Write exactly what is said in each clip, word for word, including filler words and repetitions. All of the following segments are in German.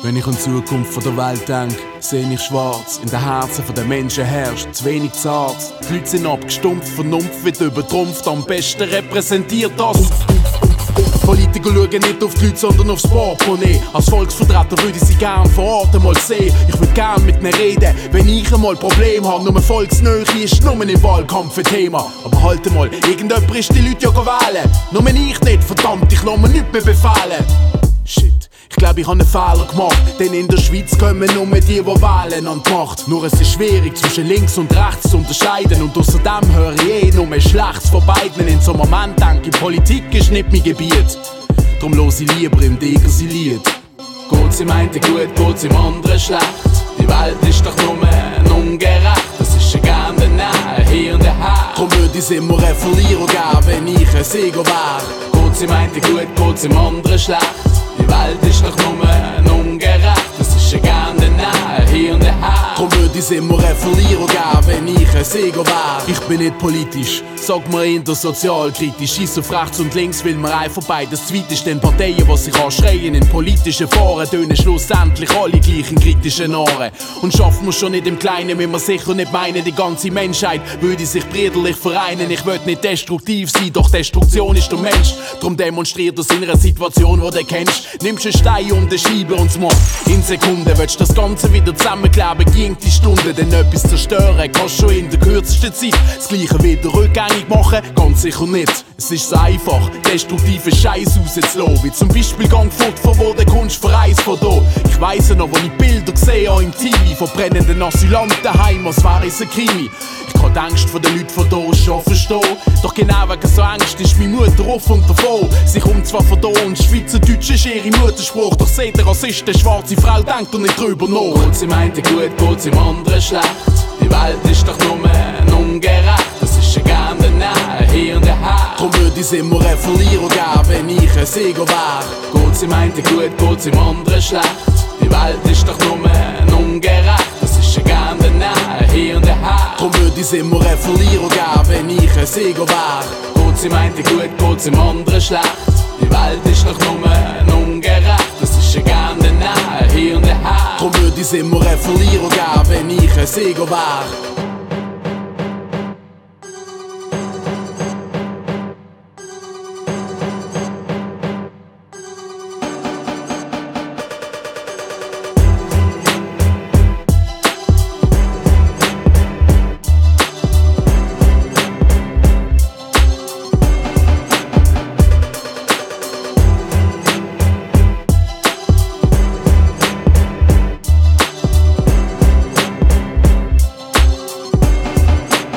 Wenn ich an die Zukunft von der Welt denke, sehe ich schwarz. In den Herzen der Menschen herrscht zu wenig zart. Die Leute sind abgestumpft, Vernunft wird übertrumpft. Am besten repräsentiert das. Politiker schauen nicht auf die Leute, sondern aufs Portemonnaie. Als Volksvertreter würde ich sie gern vor Ort einmal sehen. Ich würde gern mit ihnen reden, wenn ich einmal Probleme habe. Nur Volksnähe ist nur im Wahlkampf ein Thema. Aber halt mal, irgendjemand ist die Leute ja wählen. Nur ich nicht, verdammt, ich lasse mir nichts mehr befehlen. Shit. Ich glaube, ich habe einen Fehler gemacht, denn in der Schweiz kommen nur die, die wählen an die Macht. Nur es ist schwierig zwischen links und rechts zu unterscheiden und außerdem höre ich eh nur Schlechtes von beiden. In so einem Moment denke ich, Politik ist nicht mein Gebiet. Drum höre ich lieber im Tiger sein Lied. Geht's im einen gut, geht's im anderen schlecht. Die Welt ist doch nur ungerecht. Das ist ein gern der Nähe, hier und her. Drum würde ich immer einen Verlierer geben, wenn ich ein Sieger wäre. Geht's im einen gut, geht's im anderen schlecht. Die Welt ist doch nur ungerecht, das ist ein gern der Nähe, hier und her. Drum würde ich immer einen Verlierer geben, wenn ich ein Sieger wäre. Ich bin nicht politisch, sag mir eher sozialkritisch. Scheiss auf rechts und links, will mir einfach beides zweit ist. Denn Parteien, die sich anschreien in politischen Foren, tönen schlussendlich alle gleich in kritischen Ohren. Und schaffen wir schon nicht im Kleinen, wenn wir sicher nicht meinen, die ganze Menschheit würde sich brüderlich vereinen. Ich will nicht destruktiv sein, doch Destruktion ist der Mensch. Drum demonstriert er in einer Situation, wo du kennst. Nimmst einen Stein um den Scheibe und machst in Sekunden. Willst das Ganze wieder zusammenkleben, ging die Stunde. Denn etwas zerstören kannst schon in der kürzesten Zeit. Das Gleiche wieder rückgängig machen, ganz sicher nicht. Es ist so einfach, destruktive Scheiß rauszulassen. Wie zum Beispiel Gang fort, von wo der Kunst verreist von da. Ich weiss noch, wo ich Bilder gesehen habe im T V von brennenden Asylantenheim, als wäre es ein Krimi. Ich kann die Ängste von den Leuten von hier schon verstehen. Doch genau wegen so Angst ist meine Mutter offen davon. Sie kommt zwar von hier und Schweizerdeutsch ist ihre Muttersprache. Doch seht ihr, Rassist, eine schwarze Frau denkt doch nicht drüber nach. Geht's im einen gut, geht's im anderen schlecht. Die Welt ist doch nur ungerecht. Das ist ein gern der Nähe, hier und her. Drum würde ich immer einen Verlierer geben, wenn ich ein Sieger wäre. Geht's im einen gut, geht's im anderen schlecht. Die Welt ist doch nur ungerecht. Das ist ein gern der Nähe, hier und her. Drum würde ich immer einen Verlierer geben, wenn ich ein Sieger wäre. Geht's im einen gut, geht's im anderen schlecht. Die Welt ist doch nur ungerecht. Das ist ein gern der Nähe, hier und her. Drum würde ich immer einen Verlierer geben, wenn ich ein Sieger wäre.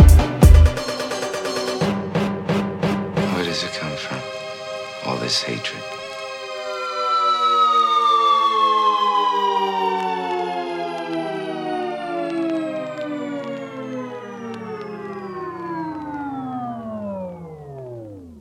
All this hatred.